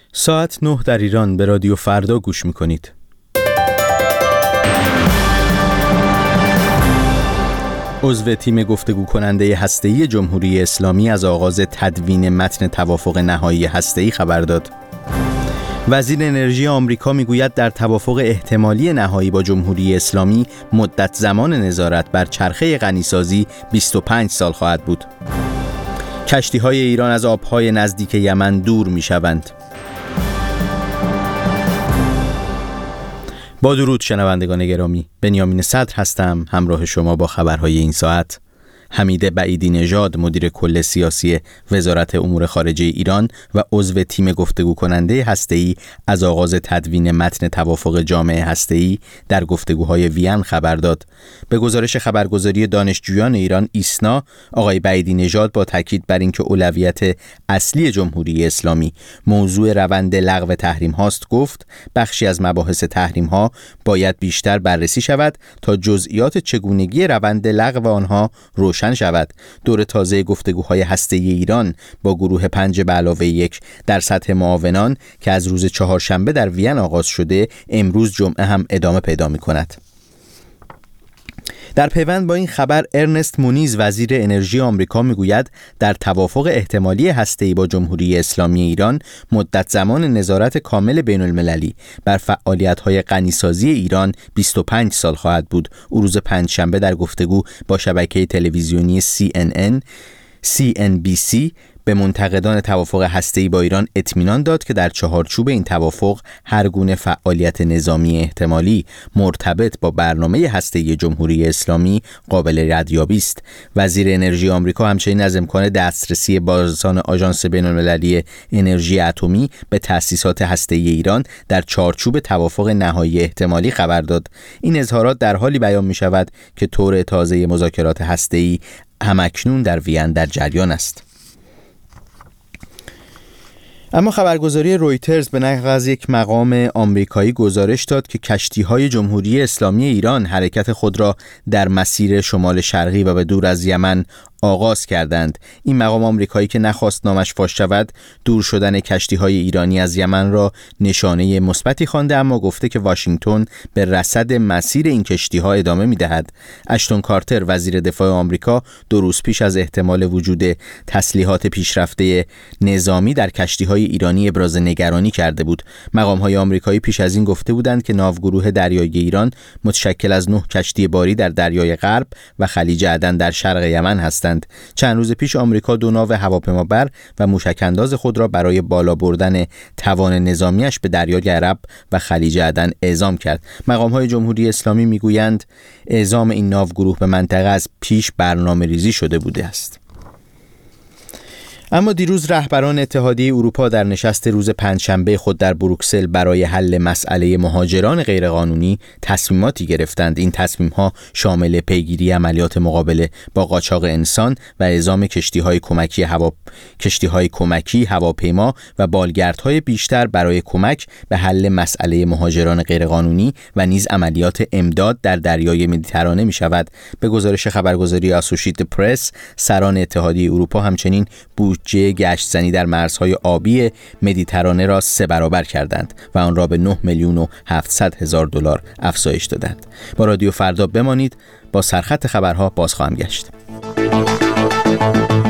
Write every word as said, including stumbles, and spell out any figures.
ساعت نه در ایران به رادیو فردا گوش میکنید. عضو تیم گفتگو کننده هسته‌ای جمهوری اسلامی از آغاز تدوین متن توافق نهایی هسته‌ای خبر داد. وزیر انرژی آمریکا میگوید در توافق احتمالی نهایی با جمهوری اسلامی مدت زمان نظارت بر چرخه غنیسازی بیست و پنج سال خواهد بود. کشتی‌های ایران از آب‌های نزدیک یمن دور می‌شوند. با درود شنوندگان گرامی، بنیامین صدر هستم، همراه شما با خبرهای این ساعت. حمید بعیدی نژاد، مدیر کل سیاسی وزارت امور خارجه ایران و عضو تیم گفتگو کننده هسته‌ای از آغاز تدوین متن توافق جامع هسته‌ای در گفتگوهای وین خبر داد. به گزارش خبرگزاری دانشجویان ایران ایسنا، آقای بعیدی نژاد با تاکید بر اینکه اولویت اصلی جمهوری اسلامی موضوع روند لغو تحریم هاست گفت بخشی از مباحث تحریم ها باید بیشتر بررسی شود تا جزئیات چگونگی روند لغو آنها روشن شود. دور تازه گفتگوهای هسته‌ای ایران با گروه پنج به علاوه یک در سطح معاونان که از روز چهارشنبه در وین آغاز شده، امروز جمعه هم ادامه پیدا می‌کند. در پیوند با این خبر، ارنست مونیز وزیر انرژی آمریکا میگوید در توافق احتمالی هسته‌ای با جمهوری اسلامی ایران مدت زمان نظارت کامل بین المللی بر فعالیت‌های غنیسازی ایران بیست و پنج سال خواهد بود. او روز پنجشنبه در گفتگو با شبکه تلویزیونی سی ان ان سی ان بی سی به منتقدان توافق هسته‌ای با ایران اطمینان داد که در چهارچوب این توافق هر گونه فعالیت نظامی احتمالی مرتبط با برنامه هسته‌ای جمهوری اسلامی قابل ردیابی است. وزیر انرژی آمریکا همچنین از امکان دسترسی بازرسان آژانس بین‌المللی انرژی اتمی به تأسیسات هسته‌ای ایران در چهارچوب توافق نهایی احتمالی خبر داد. این اظهارات در حالی بیان می‌شود که طور تازه مذاکرات هسته‌ای همکنون در وین در جریان است. اما خبرگزاری رویترز به نقل از یک مقام آمریکایی گزارش داد که کشتی‌های جمهوری اسلامی ایران حرکت خود را در مسیر شمال شرقی و به دور از یمن آغاز کردند. این مقام آمریکایی که نخواست نامش فاش شود، دور شدن کشتی‌های ایرانی از یمن را نشانه مثبتی خوانده، اما گفته که واشنگتن به رصد مسیر این کشتی‌ها ادامه می‌دهد. اشتون کارتر وزیر دفاع آمریکا دو روز پیش از احتمال وجود تسلیحات پیشرفته نظامی در کشتی‌های ایرانی ابراز نگرانی کرده بود. مقام‌های آمریکایی پیش از این گفته بودند که ناوگروه دریایی ایران متشکل از نه کشتی باری در دریای غرب و خلیج عدن در شرق یمن هستند. چند روز پیش آمریکا دو ناو هواپیمابر و موشک‌انداز خود را برای بالا بردن توان نظامیش به دریای عرب و خلیج عدن اعزام کرد. مقام‌های جمهوری اسلامی میگویند اعزام این ناوگروه به منطقه از پیش برنامه‌ریزی شده بوده است. اما دیروز رهبران اتحادیه اروپا در نشست روز پنجشنبه خود در بروکسل برای حل مسئله مهاجران غیرقانونی تصمیماتی گرفتند. این تصمیم‌ها شامل پیگیری عملیات مقابله با قاچاق انسان و اعزام کشتی‌های کمکی هوا کشتی‌های کمکی، هواپیما و بالگردهای بیشتر برای کمک به حل مسئله مهاجران غیرقانونی و نیز عملیات امداد در دریای مدیترانه می‌شود. به گزارش خبرگزاری آسوشیتد پرس، سران اتحادیه اروپا همچنین بودجه گشت‌زنی در مرزهای آبی مدیترانه را سه برابر کردند و آن را به نه میلیون و هفتصد هزار دلار افزایش دادند. با رادیو فردا بمانید، با سرخط خبرها باز خواهم گشت.